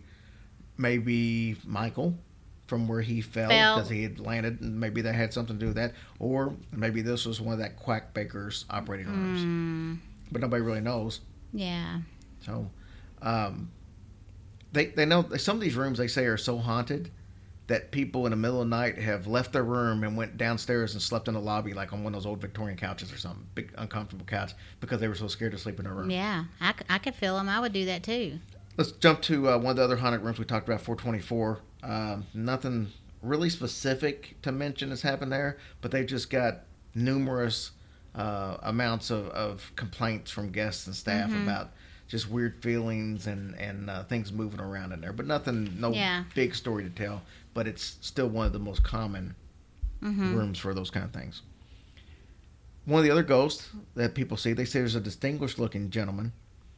maybe Michael from where he fell Fell. because he had landed, and maybe that had something to do with that. Or maybe this was one of that quack baker's operating rooms. Mm, But nobody really knows. yeah. So um, they they know some of these rooms they say are so haunted that people in the middle of the night have left their room and went downstairs and slept in the lobby, like on one of those old Victorian couches or something, big uncomfortable couch, because they were so scared to sleep in their room. Yeah. I, c- I could feel them. I would do that too. Let's jump to uh, one of the other haunted rooms we talked about, four twenty-four. Um, nothing really specific to mention has happened there, but they've just got numerous uh, amounts of, of complaints from guests and staff Mm-hmm. about just weird feelings and, and uh, things moving around in there. But nothing, no Yeah. big story to tell, but it's still one of the most common Mm-hmm. rooms for those kind of things. One of the other ghosts that people see, they say there's a distinguished looking gentleman.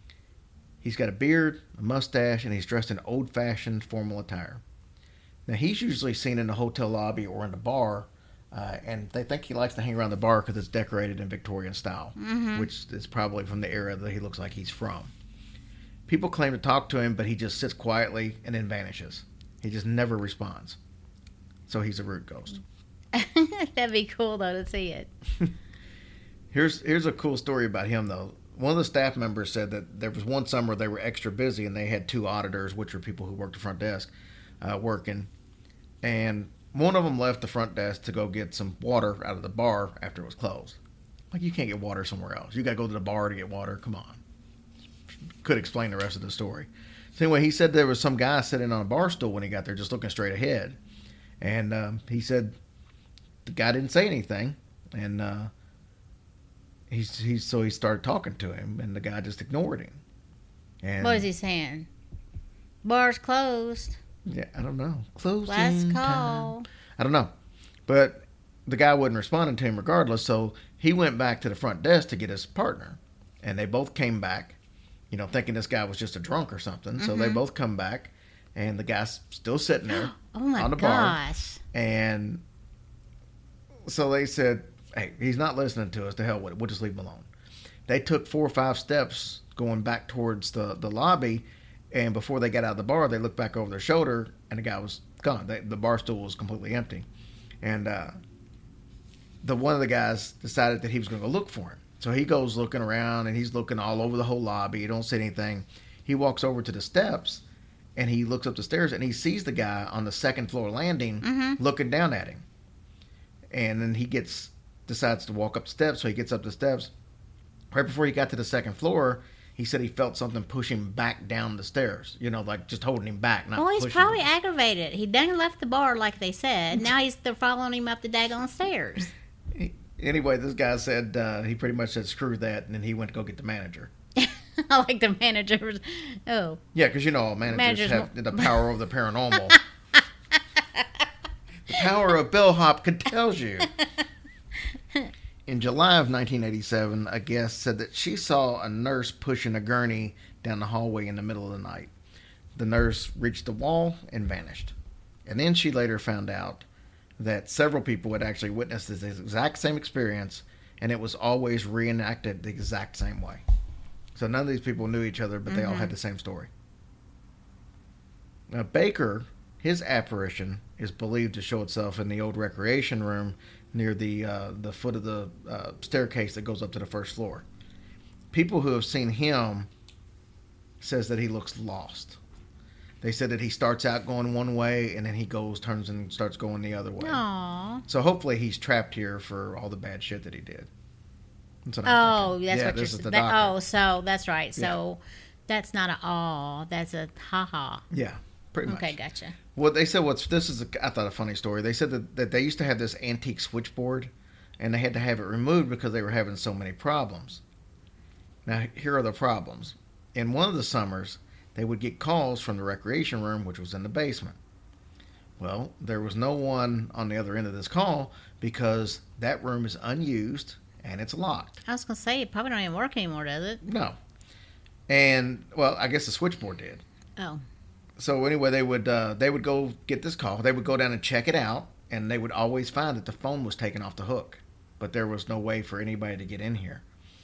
He's got a beard, a mustache, and he's dressed in old-fashioned formal attire. Now, he's usually seen in the hotel lobby or in the bar, uh, and they think he likes to hang around the bar because it's decorated in Victorian style, which is probably from the era that he looks like he's from. People claim to talk to him, but he just sits quietly and then vanishes. He just never responds. So he's a rude ghost. That'd be cool though to see it. Here's here's a cool story about him, though. One of the staff members said that there was one summer they were extra busy and they had two auditors, which are people who worked the front desk, uh, working. And one of them left the front desk to go get some water out of the bar after it was closed. Like, you can't get water somewhere else. You got to go to the bar to get water. Come on. Could explain the rest of the story. So anyway, he said there was some guy sitting on a bar stool when he got there just looking straight ahead. And um, he said the guy didn't say anything. And uh, he's, he's, so he started talking to him, and the guy just ignored him. And What is he saying? Bar's closed. Yeah, I don't know. Closing Last call. time. I don't know. But the guy wasn't responding to him regardless, so he went back to the front desk to get his partner. And they both came back, you know, thinking this guy was just a drunk or something. Mm-hmm. So they both come back, and the guy's still sitting there oh my on the gosh. bar. And so they said, hey, he's not listening to us. To hell with it. We'll just leave him alone. They took four or five steps going back towards the, the lobby, and before they got out of the bar, they looked back over their shoulder, and the guy was gone. They, the bar stool was completely empty. And uh, the one of the guys decided that he was going to go look for him. So he goes looking around, and he's looking all over the whole lobby. He don't see anything. He walks over to the steps, and he looks up the stairs, and he sees the guy on the second floor landing Mm-hmm. looking down at him. And then he gets decides to walk up the steps, so he gets up the steps. Right before he got to the second floor, he said he felt something push him back down the stairs. You know, like just holding him back, not Well, he's pushing probably him. aggravated. He done left the bar like they said. Now he's they're following him up the daggone stairs. Anyway, this guy said uh, he pretty much said screw that, and then he went to go get the manager. I like the managers. Oh. Yeah, because you know all managers, Managers have mo- the power of the paranormal. The power of bellhop could tells you. In July of nineteen eighty-seven, a guest said that she saw a nurse pushing a gurney down the hallway in the middle of the night. The nurse reached the wall and vanished. And then she later found out that several people had actually witnessed this exact same experience, and it was always reenacted the exact same way. So none of these people knew each other, but they all had the same story. Now, Baker, his apparition is believed to show itself in the old recreation room near the uh, the foot of the uh, staircase that goes up to the first floor. People who have seen him says that he looks lost. They said that he starts out going one way, and then he goes, turns, and starts going the other way. Aww. So hopefully he's trapped here for all the bad shit that he did. That's what I'm Oh, thinking. that's yeah, what you're this is the saying. That, doctor. oh, so that's right. So that's not a aw. That's a ha ha. Yeah, pretty much. Okay, gotcha. Well, they said what's this is a, I thought a funny story. They said that, that they used to have this antique switchboard, and they had to have it removed because they were having so many problems. Now, here are the problems. In one of the summers, they would get calls from the recreation room, which was in the basement. Well, there was no one on the other end of this call because that room is unused and it's locked. I was gonna say it probably don't even work anymore, does it? No. And, well, I guess the switchboard did. Oh. So anyway, they would uh, they would go get this call. They would go down and check it out, and they would always find that the phone was taken off the hook, but there was no way for anybody to get in here.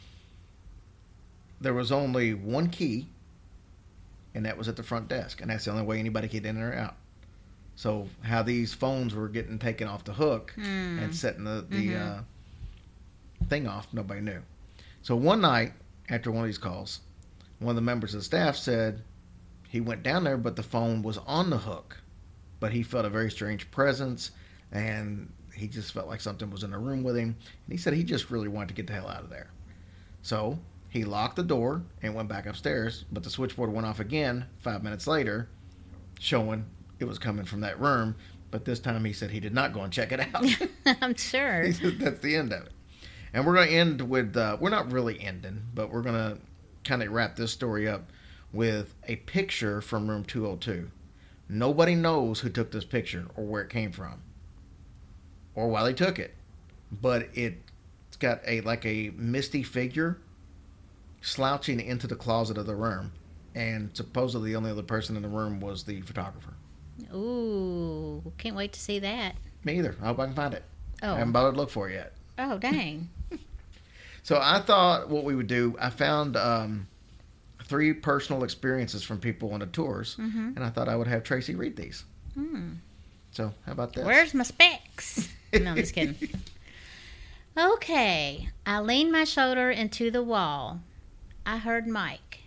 There was only one key, and that was at the front desk, and that's the only way anybody could get in or out. So how these phones were getting taken off the hook Mm. and setting the, the Mm-hmm. uh, thing off, nobody knew. So one night, after one of these calls, one of the members of the staff said he went down there, but the phone was on the hook. But he felt a very strange presence, and he just felt like something was in the room with him. And he said he just really wanted to get the hell out of there. So he locked the door and went back upstairs, but the switchboard went off again five minutes later, showing it was coming from that room. But this time he said he did not go and check it out. I'm sure. He said that's the end of it. And we're going to end with, uh, we're not really ending, but we're going to kind of wrap this story up with a picture from room two oh two. Nobody knows who took this picture or where it came from or why they took it. But it's got a like a misty figure slouching into the closet of the room. And supposedly the only other person in the room was the photographer. Ooh, can't wait to see that. Me either. I hope I can find it. Oh. I haven't bothered to look for it yet. Oh, dang. So I thought what we would do, I found um, three personal experiences from people on the tours, Mm-hmm. and I thought I would have Tracy read these. Hmm. So how about that? Where's my specs? No, I'm just kidding. Okay, I leaned my shoulder into the wall. I heard Mike.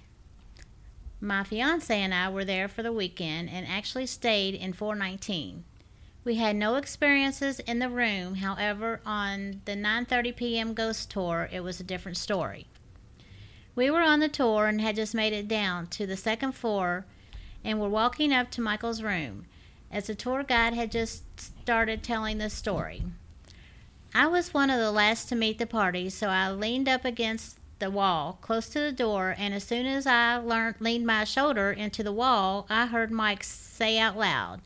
My fiance and I were there for the weekend and actually stayed in four nineteen. We had no experiences in the room. However, on the nine thirty p.m. ghost tour, it was a different story. We were on the tour and had just made it down to the second floor and were walking up to Michael's room as the tour guide had just started telling the story. I was one of the last to meet the party, so I leaned up against the wall close to the door, and as soon as I learned, leaned my shoulder into the wall, I heard Mike say out loud.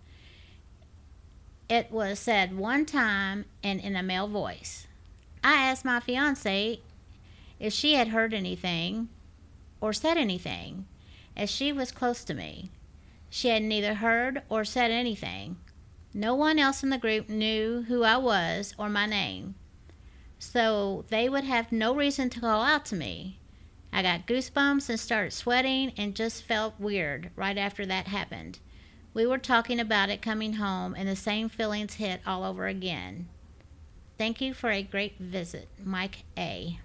It was said one time and in a male voice. I asked my fiance if she had heard anything or said anything, as she was close to me. She had neither heard or said anything. No one else in the group knew who I was or my name, so they would have no reason to call out to me. I got goosebumps and started sweating and just felt weird right after that happened. We were talking about it coming home, and the same feelings hit all over again. Thank you for a great visit, Mike A.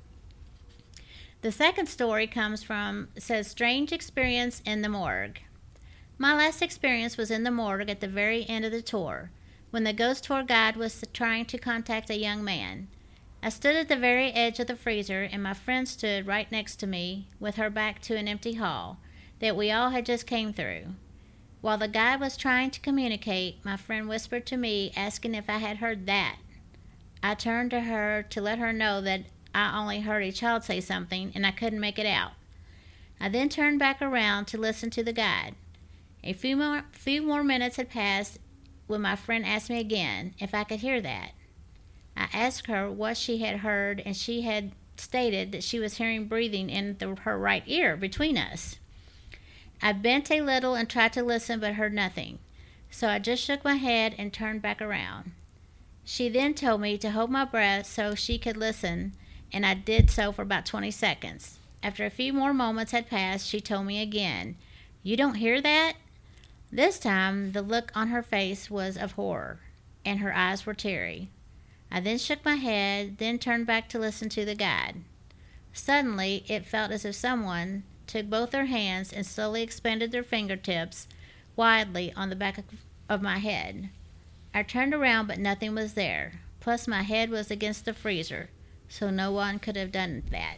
The second story comes from, says, strange experience in the morgue. My last experience was in the morgue at the very end of the tour, when the ghost tour guide was trying to contact a young man. I stood at the very edge of the freezer, and my friend stood right next to me with her back to an empty hall that we all had just came through. While the guide was trying to communicate, my friend whispered to me, asking if I had heard that. I turned to her to let her know that I only heard a child say something, and I couldn't make it out. I then turned back around to listen to the guide. A few more, few more minutes had passed when my friend asked me again if I could hear that. I asked her what she had heard, and she had stated that she was hearing breathing in the, her right ear between us. I bent a little and tried to listen, but heard nothing, so I just shook my head and turned back around. She then told me to hold my breath so she could listen, and I did so for about twenty seconds. After a few more moments had passed, she told me again, "You don't hear that?" This time, the look on her face was of horror, and her eyes were teary. I then shook my head, then turned back to listen to the guide. Suddenly, it felt as if someone took both their hands and slowly expanded their fingertips widely on the back of my head. I turned around, but nothing was there. Plus, my head was against the freezer, so no one could have done that.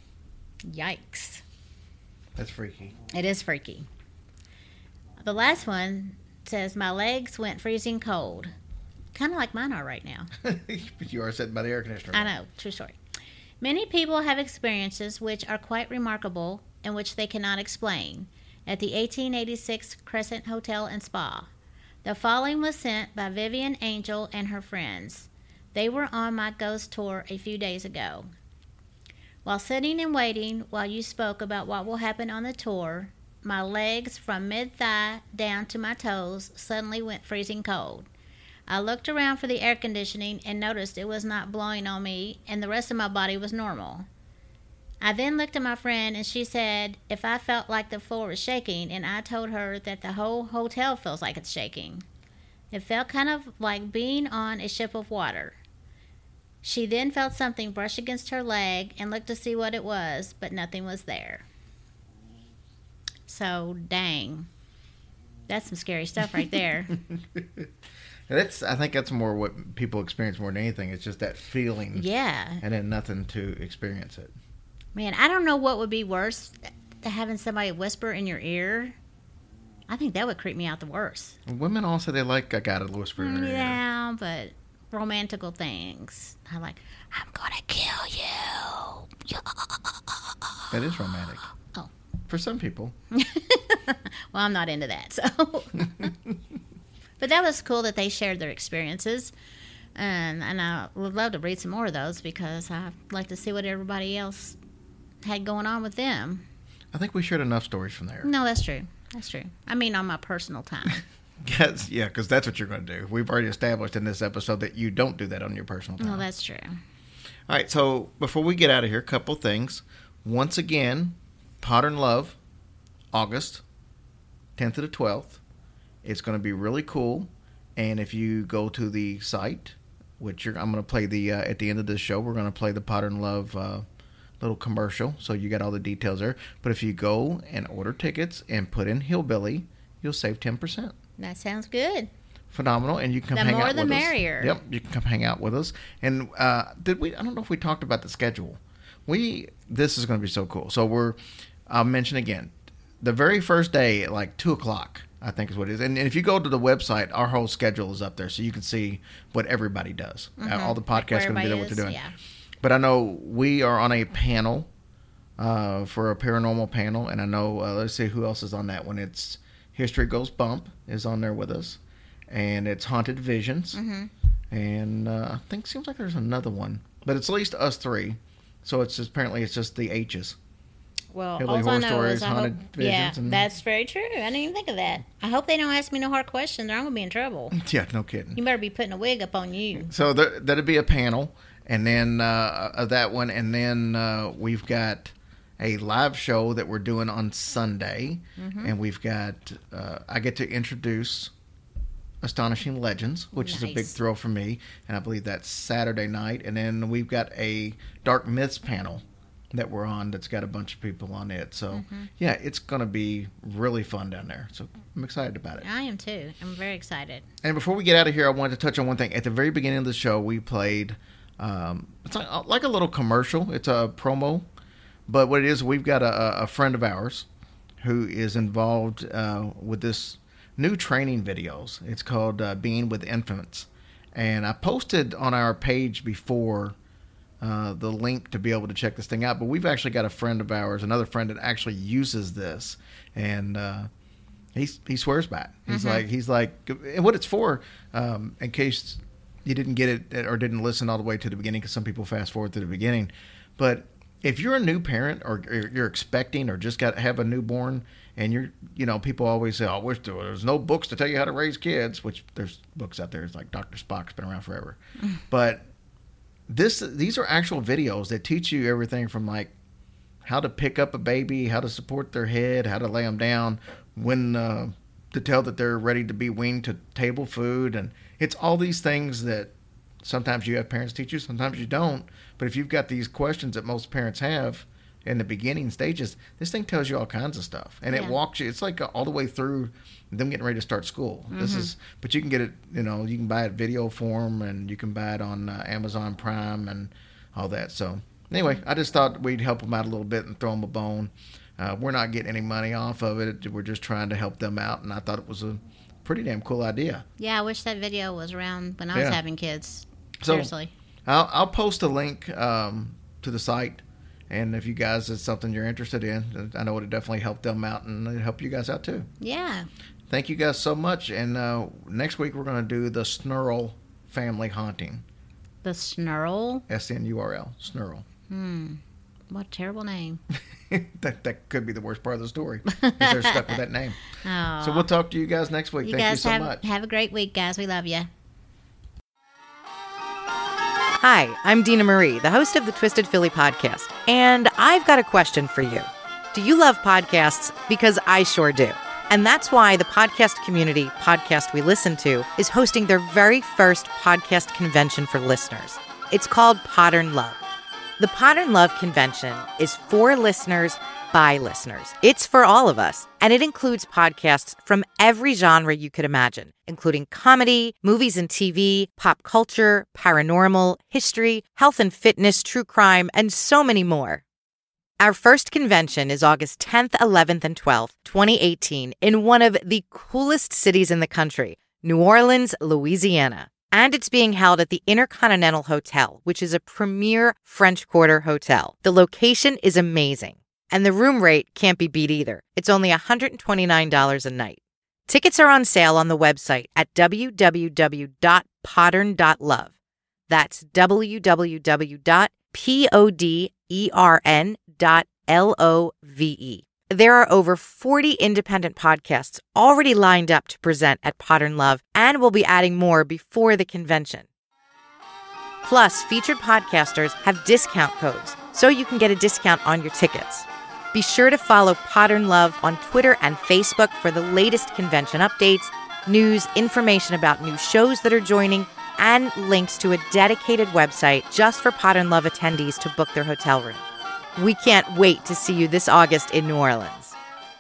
Yikes. That's freaky. It is freaky. The last one says, my legs went freezing cold. Kind of like mine are right now. But you are sitting by the air conditioner. I know. True story. Many people have experiences which are quite remarkable and which they cannot explain. At the eighteen eighty-six Crescent Hotel and Spa, the following was sent by Vivian Angel and her friends. They were on my ghost tour a few days ago. While sitting and waiting while you spoke about what will happen on the tour, my legs from mid-thigh down to my toes suddenly went freezing cold. I looked around for the air conditioning and noticed it was not blowing on me, and the rest of my body was normal. I then looked at my friend, and she said if I felt like the floor was shaking, and I told her that the whole hotel feels like it's shaking. It felt kind of like being on a ship of water. She then felt something brush against her leg and looked to see what it was, but nothing was there. So, dang. That's some scary stuff right there. That's, I think that's more what people experience more than anything. It's just that feeling. Yeah. And then nothing to experience it. Man, I don't know what would be worse, having somebody whisper in your ear. I think that would creep me out the worst. Women also, they like a guy to whisper in their ear. Yeah, but romantical things. I like, I'm going to kill you. That is romantic. Oh. For some people. Well, I'm not into that, so. But that was cool that they shared their experiences. Um, and I would love to read some more of those because I'd like to see what everybody else had going on with them. I think we shared enough stories from there. No, that's true. That's true. I mean, on my personal time. Yes, yeah, because that's what you're going to do. We've already established in this episode that you don't do that on your personal time. No, that's true. All right, so before we get out of here, a couple things. Once again, Modern Love, August tenth to the twelfth. It's going to be really cool. And if you go to the site, which you're, I'm going to play the, uh, at the end of this show, we're going to play the Potter and Love uh, little commercial. So you got all the details there. But if you go and order tickets and put in Hillbilly, you'll save ten percent. That sounds good. Phenomenal. And you can come The hang more out the with merrier. us. Yep. You can come hang out with us. And uh, did we, I don't know if we talked about the schedule. We, this is going to be so cool. So we're, I'll mention again, the very first day at like two o'clock, I think is what it is. And if you go to the website, our whole schedule is up there. So you can see what everybody does. Mm-hmm. Uh, all the Like podcasts where are going to be there, what everybody they're doing. is, yeah. But I know we are on a panel uh, for a paranormal panel. And I know, uh, let's see who else is on that one. It's History Goes Bump is on there with us. And it's Haunted Visions. Mm-hmm. And uh, I think seems like there's another one. But it's at least us three. So it's just, apparently it's just the H's. Well, Hillbilly all Horror I know Stories, is I Haunted hope, Visions, yeah, and- that's very true. I didn't even think of that. I hope they don't ask me no hard questions or I'm going to be in trouble. Yeah, no kidding. You better be putting a wig up on you. So there, that'd be a panel, and then uh, of that one, and then uh, we've got a live show that we're doing on Sunday, Mm-hmm. and we've got uh, I get to introduce Astonishing Legends, which is a big Nice. thrill for me, and I believe that's Saturday night, and then we've got a Dark Myths panel that we're on that's got a bunch of people on it. So Mm-hmm. yeah, it's going to be really fun down there. So I'm excited about it. I am too. I'm very excited. And before we get out of here, I wanted to touch on one thing. At the very beginning of the show, we played, um, it's like, like a little commercial. It's a promo. But what it is, we've got a, a friend of ours who is involved uh, with this new training videos. It's called uh, Being with Infants. And I posted on our page before uh, the link to be able to check this thing out. But we've actually got a friend of ours, another friend that actually uses this. And uh, He's, he swears by it. He's Mm-hmm. like, he's like, and what it's for, um, in case you didn't get it or didn't listen all the way to the beginning, because some people fast forward to the beginning. But if you're a new parent or you're expecting or just got have a newborn, and you're, you know, people always say, "Oh, I wish there was no books to tell you how to raise kids," which there's books out there. It's like Doctor Spock's been around forever. But this, these are actual videos that teach you everything from like how to pick up a baby, how to support their head, how to lay them down, when uh, to tell that they're ready to be weaned to table food. And it's all these things that sometimes you have parents teach you, sometimes you don't. But if you've got these questions that most parents have in the beginning stages, this thing tells you all kinds of stuff. And Yeah. it walks you, it's like all the way through them getting ready to start school. This is, but you can get it, you know, you can buy it video form, and you can buy it on uh, Amazon Prime and all that. So anyway, I just thought we'd help them out a little bit and throw them a bone. Uh, we're not getting any money off of it. We're just trying to help them out, and I thought it was a pretty damn cool idea. Yeah, I wish that video was around when I was Yeah. having kids. So- Seriously. I'll, I'll post a link um, to the site, and if you guys it's something you're interested in, I know it'll definitely help them out, and it'll help you guys out too. Yeah. Thank you guys so much, and uh, next week we're going to do the Snurl family haunting. The Snurl. S N U R L, Snurl. What a terrible name. that that could be the worst part of the story, because they're stuck with that name. Oh. So we'll talk to you guys next week. You Thank guys you so have, much. have a great week, guys. We love you. Hi, I'm Dina Marie, the host of the Twisted Philly podcast, and I've got a question for you. Do you love podcasts? Because I sure do. And that's why the podcast community, Podcast We Listen To, is hosting their very first podcast convention for listeners. It's called Podern Love. The Podern Love Convention is for listeners by listeners. It's for all of us, and it includes podcasts from every genre you could imagine, including comedy, movies and T V, pop culture, paranormal, history, health and fitness, true crime, and so many more. Our first convention is August tenth, eleventh, and twelfth, twenty eighteen, in one of the coolest cities in the country, New Orleans, Louisiana. And it's being held at the Intercontinental Hotel, which is a premier French Quarter hotel. The location is amazing, and the room rate can't be beat either. It's only one hundred twenty-nine dollars a night. Tickets are on sale on the website at w w w dot podern dot love. That's w w w dot podern dot love. There are over forty independent podcasts already lined up to present at Podern Love, and we'll be adding more before the convention. Plus, featured podcasters have discount codes, so you can get a discount on your tickets. Be sure to follow Podern Love on Twitter and Facebook for the latest convention updates, news, information about new shows that are joining, and links to a dedicated website just for Pot and Love attendees to book their hotel room. We can't wait to see you this August in New Orleans.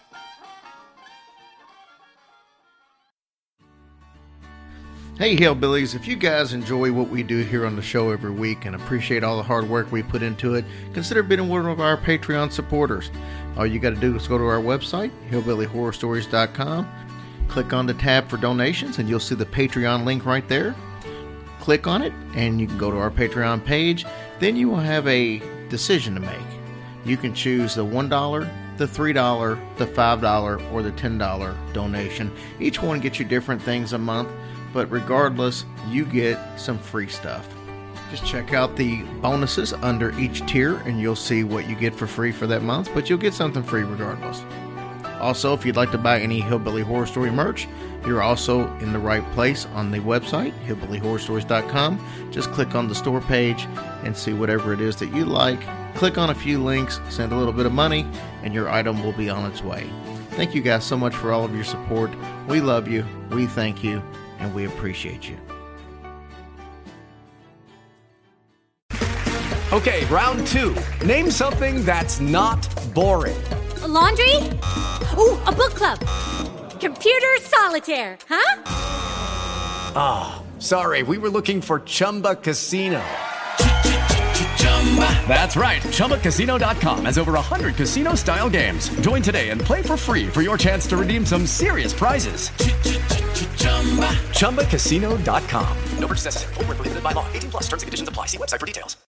Hey Hillbillies, if you guys enjoy what we do here on the show every week and appreciate all the hard work we put into it, consider being one of our Patreon supporters. All you got to do is go to our website, hillbilly horror stories dot com, click on the tab for donations, and you'll see the Patreon link right there. Click on it, and you can go to our Patreon page. Then you will have a decision to make. You can choose the one dollar, the three dollars, the five dollars, or the ten dollars donation. Each one gets you different things a month, but regardless, you get some free stuff. Just check out the bonuses under each tier, and you'll see what you get for free for that month, but you'll get something free regardless. Also, if you'd like to buy any Hillbilly Horror Story merch, you're also in the right place on the website, hillbilly horror stories dot com. Just click on the store page and see whatever it is that you like. Click on a few links, send a little bit of money, and your item will be on its way. Thank you guys so much for all of your support. We love you, we thank you, and we appreciate you. Okay, round two. Name something that's not boring. A laundry? Ooh, a book club. Computer solitaire, huh? Ah, oh, sorry, we were looking for Chumba Casino. That's right, Chumba Casino dot com has over one hundred casino-style games. Join today and play for free for your chance to redeem some serious prizes. Chumba Casino dot com. No purchase necessary. Void where prohibited by law. eighteen plus terms and conditions apply. See website for details.